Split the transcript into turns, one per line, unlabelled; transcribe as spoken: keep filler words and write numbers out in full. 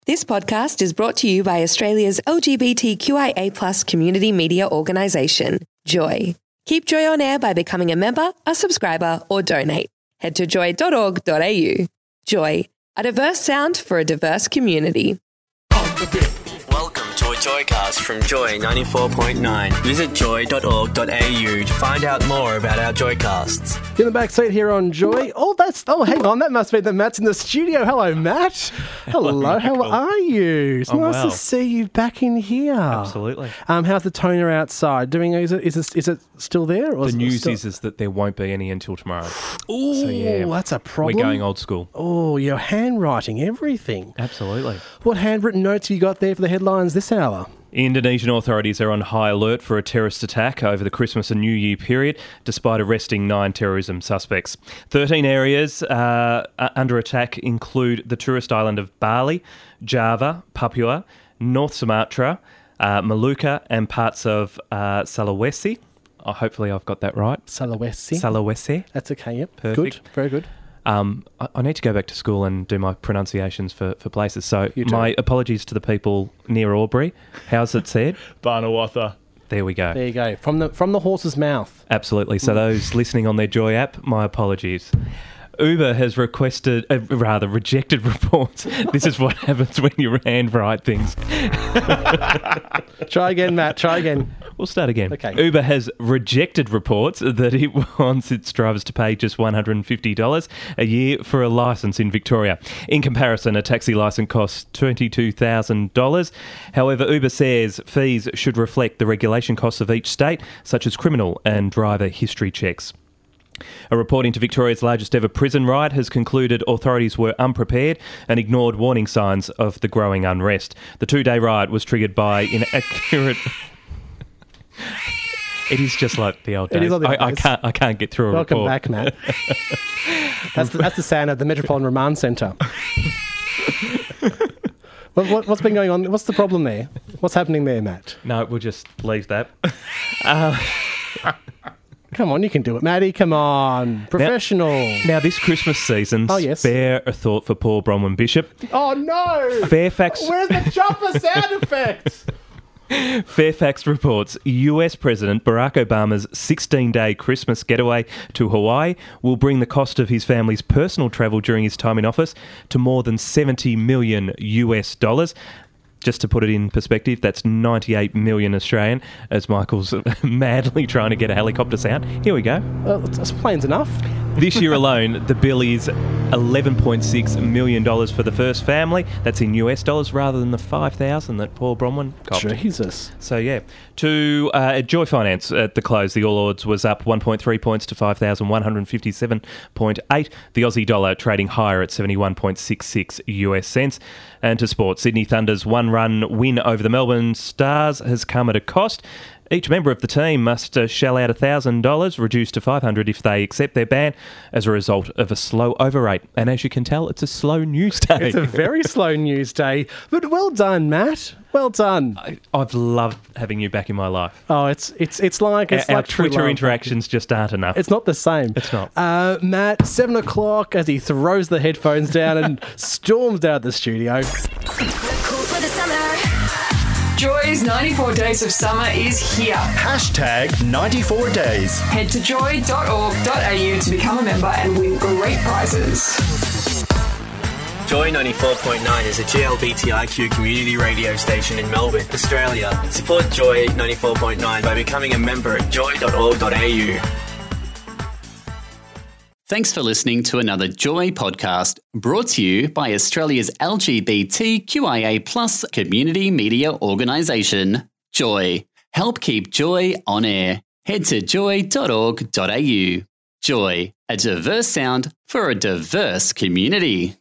This podcast is brought to you by Australia's L G B T Q I A plus community media organisation, Joy. Keep Joy on air by becoming a member, a subscriber or donate. Head to joy dot org dot a u. Joy, a diverse sound for a diverse community.
Welcome to a Joycast from Joy ninety-four point nine. Visit joy dot org dot a u to find out more about our Joycasts.
In the back seat here on Joy. Oh, that's. Oh, hang on. That must be that Matt's in the studio. Hello, Matt. Hello.
Hello,
how are you? It's
I'm
nice
well.
to see you back in here.
Absolutely.
Um, how's the toner outside doing? Is it is it, is it still there? Or
The
is it
news
still...
is, is that there won't be any until tomorrow.
Oh,
So, yeah,
that's a problem.
We're going old school.
Oh, you're handwriting everything.
Absolutely.
What handwritten notes have you got there for the headlines this hour?
Indonesian authorities are on high alert for a terrorist attack over the Christmas and New Year period, despite arresting nine terrorism suspects. Thirteen areas uh, under attack include the tourist island of Bali, Java, Papua, North Sumatra, uh, Maluka, and parts of uh, Sulawesi. Oh, hopefully I've got that right.
Sulawesi.
Sulawesi.
That's okay, yep.
Perfect.
Good, very good.
Um, I, I need to go back to school and do my pronunciations for, for places. So
You do.
my apologies to the people near Albury. How's it said?
Barnawatha.
There we go.
There you go. From the from the horse's mouth.
Absolutely. So those listening on their Joy app, my apologies. Uber has requested, uh, rather rejected reports. This is what happens when you handwrite things.
Try again, Matt. Try again.
We'll start again.
Okay.
Uber has rejected reports that it wants its drivers to pay just one hundred fifty dollars a year for a licence in Victoria. In comparison, a taxi licence costs twenty-two thousand dollars. However, Uber says fees should reflect the regulation costs of each state, such as criminal and driver history checks. A report into Victoria's largest ever prison riot has concluded authorities were unprepared and ignored warning signs of the growing unrest. The two-day riot was triggered by inaccurate... It is just like the old days.
It is like the old
I, I
days.
can't. I can't get through a
Welcome
report.
back, Matt. that's, the, that's the sound of the Metropolitan Remand Centre. what, what, what's been going on? What's the problem there? What's happening there, Matt?
No, we'll just leave that. Uh,
Come on, you can do it, Matty. Come on. Professional.
now, this Christmas season,
Oh, yes.
spare a thought for Paul Bronwyn Bishop.
Oh, no.
Fairfax.
Where's the chopper sound effect?
Fairfax reports U S President Barack Obama's sixteen-day Christmas getaway to Hawaii will bring the cost of his family's personal travel during his time in office to more than seventy million U S dollars. Just to put it in perspective, that's ninety-eight million Australian, as Michael's madly trying to get a helicopter sound. Here we go.
Well, that's plain's enough.
This year alone, the bill is eleven point six million dollars for the first family. That's in U S dollars rather than the five thousand that Paul Bronwyn copped.
Jesus.
So, yeah. To uh, Joy Finance at the close, the All Ords was up one point three points to five thousand one hundred fifty-seven point eight. The Aussie dollar trading higher at seventy-one point six six U S cents. And to sport, Sydney Thunder's one-run win over the Melbourne Stars has come at a cost. Each member of the team must uh, shell out one thousand dollars, reduced to five hundred dollars if they accept their ban as a result of a slow over rate. And as you can tell, it's a slow news day.
It's a very slow news day. But well done, Matt. Well done.
I, I've loved having you back in my life.
Oh, it's it's it's like it's
our
like
our
true
Twitter
love.
interactions just aren't enough.
It's not the same.
It's not.
Uh, Matt, seven o'clock as he throws the headphones down and storms out of the studio.
Cool for the summer.
Joy's ninety-four Days of Summer is here.
Hashtag ninety-four days.
Head to joy dot org dot a u to become a member and win great prizes.
Joy ninety-four point nine is a G L B T I Q community radio station in Melbourne, Australia. Support Joy ninety-four point nine by becoming a member at joy dot org dot a u.
Thanks for listening to another Joy podcast brought to you by Australia's L G B T Q I A plus community media organisation, Joy. Help keep Joy on air. Head to joy dot org dot a u. Joy, a diverse sound for a diverse community.